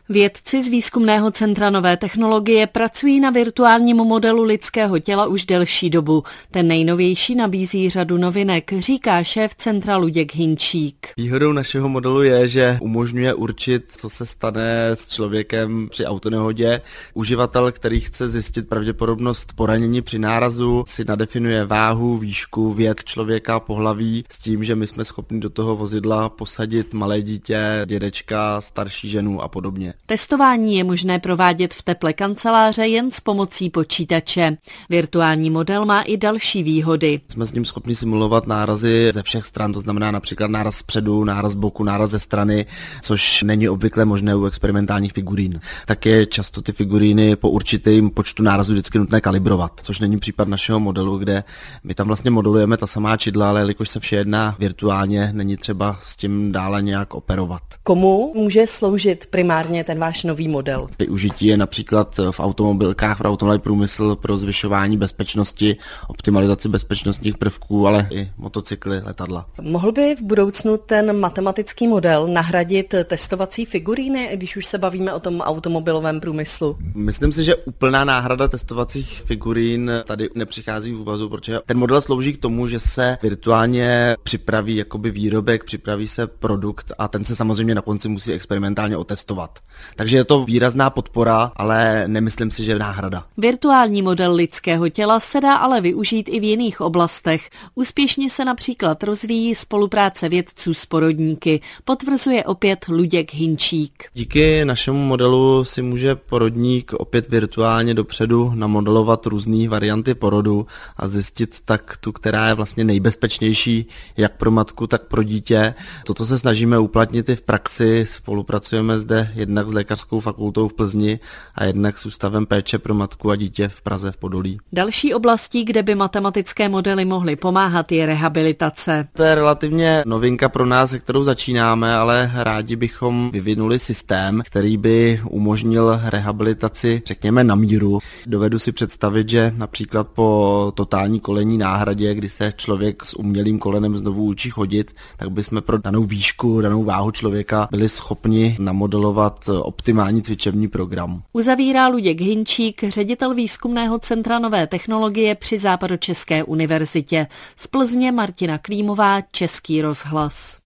Vědci z Výzkumného centra nové technologie pracují na virtuálním modelu lidského těla už delší dobu. Ten nejnovější nabízí řadu novinek, říká šéf centra Luděk Hinčík. Výhodou našeho modelu je, že umožňuje určit, co se stane s člověkem při autonehodě. Uživatel, který chce zjistit pravděpodobnost poranění při nárazu, si nadefinuje váhu, výšku, věk člověka, pohlaví, s tím, že my jsme schopni do toho vozidla posadit malé dítě, dědečka, starší ženu a podobně. Testování je možné provádět v teple kanceláře jen s pomocí počítače. Virtuální model má i další výhody. Jsme s ním schopni simulovat nárazy ze všech stran, to znamená například náraz zpředu, náraz z boku, náraz ze strany, což není obvykle možné u experimentálních figurín. Tak je často ty figuríny po určitém počtu nárazů vždycky nutné kalibrovat, což není případ našeho modelu, kde my tam vlastně modelujeme ta samá čidla, ale jelikož se vše jedná virtuálně, není třeba s tím dále nějak operovat. Komu může sloužit primárně ten váš nový model? Využití je například v automobilkách, pro automobilový průmysl, pro zvyšování bezpečnosti, optimalizaci bezpečnostních prvků, ale i motocykly, letadla. Mohl by v budoucnu ten matematický model nahradit testovací figuríny, když už se bavíme o tom automobilovém průmyslu? Myslím si, že úplná náhrada testovacích figurín tady nepřichází v úvahu, protože ten model slouží k tomu, že se virtuálně připraví jakoby výrobek, připraví se produkt a ten se samozřejmě na konci musí experimentálně otestovat. Takže je to výrazná podpora, ale nemyslím si, že náhrada. Virtuální model lidského těla se dá ale využít i v jiných oblastech. Úspěšně se například rozvíjí spolupráce vědců s porodníky, potvrzuje opět Luděk Hinčík. Díky našemu modelu si může porodník opět virtuálně dopředu namodelovat různé varianty porodu a zjistit tak tu, která je vlastně nejbezpečnější jak pro matku, tak pro dítě. Toto se snažíme uplatnit i v praxi, spolupracujeme zde jednak s Lékařskou fakultou v Plzni a jednak s Ústavem péče pro matku a dítě v Praze v Podolí. Další oblastí, kde by matematické modely mohly pomáhat, je rehabilitace. To je relativně novinka pro nás, se kterou začínáme, ale rádi bychom vyvinuli systém, který by umožnil rehabilitaci, řekněme, na míru. Dovedu si představit, že například po totální kolenní náhradě, kdy se člověk s umělým kolenem znovu učí chodit, tak bychom pro danou výšku, danou váhu člověka byli schopni namodelovat optimální cvičební program. Uzavírá Luděk Hinčík, ředitel Výzkumného centra nové technologie při Západočeské univerzitě. Z Plzně Martina Klímová, Český rozhlas.